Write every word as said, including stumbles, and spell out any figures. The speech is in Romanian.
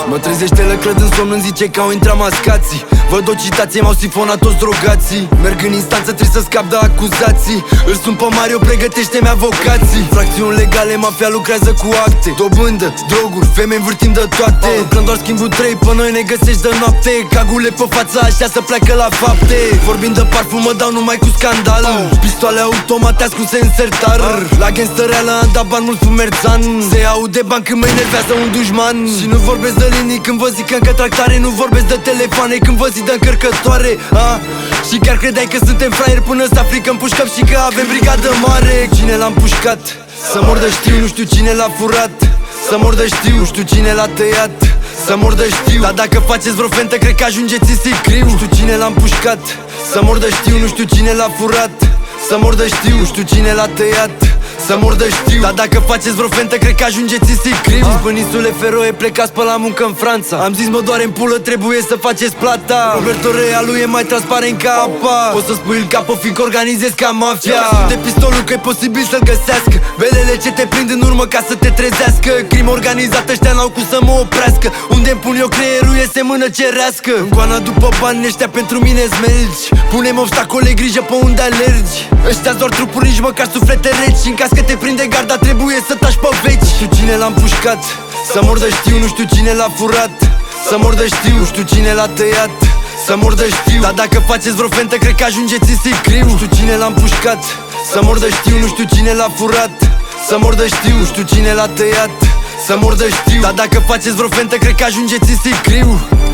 Mă trezește lăcrăd în somn, îmi zice că au intrat mascații. Văd o citație, m-au sifonat toți drogații. Merg în instanță, trebuie să scap de acuzații. Îl sun pe Mario, pregătește-mi avocații. Fracțiuni legale, mafia lucrează cu acte. Dobândă, droguri, femei învârtim de toate. Când doar schimbul trei, pe noi ne găsești de noapte. Cagule pe față, așa să pleacă la fapte. Vorbind de parfum, mă dau numai cu scandal. Pistoale automate ascunse în sertar. La gangster reală am dat bani mulți fumerțan. Se aude bani când mă enervează un dușman. Și nu vorbesc de linii când vă zic încă tractare. Nu vorbesc de telefoane când vă zic de încărcătoare, a? Și chiar credeai că suntem fraieri până să afli că împușcăm și că avem brigadă mare. Cine l-a împușcat? Să mor de știu, nu știu cine l-a furat. Să mor de știu, nu știu cine l-a tăiat. Să mor de știu, dar dacă faceți vreo fentă, cred că ajungeți în sicriu. Nu știu cine l-a împușcat. Să mor de știu, nu știu cine l-a furat. Să mor de știu, nu știu cine l-a tăiat. Să mor de știu, dar dacă faceți vreo fentă, cred că ajungeți în sicriu. Zis bănisule Feroe, plecați pe la muncă în Franța. Am zis mă doare în pulă, trebuie să faceți plata. Roberto Rea lui e mai transparent ca apa. Poți să spui il capo, fiindcă organizezi ca mafia. De pistolul că e posibil să-l găsească. Belele ce te prind în urmă ca să te trezească. Crimă organizată, ăștia n-au cum să mă oprească. Unde-mi pun eu creierul iese mână cerească. În goana după bani, ăștia pentru mine smelgi. Punem obstacole, grijă pe unde alergi. Ăștia doar trupuri, nici măcar suflete reci. În caz că te prinde garda, trebuie să taci pe veci. Știu cine l-a împușcat. Să mor de știu, nu știu cine l-a furat. Să mor de știu, nu știu cine l-a tăiat. Să mor de știu, dar dacă faceți vreo fentă, cred că ajungeți în sicriu. Nu știu cine l-a împușcat. Să mor de știu, nu știu cine l-a furat. Să mor de știu, nu știu cine l-a tăiat. Să mor de știu, dar dacă faceți vreo fentă, cred că ajungeți în sicriu.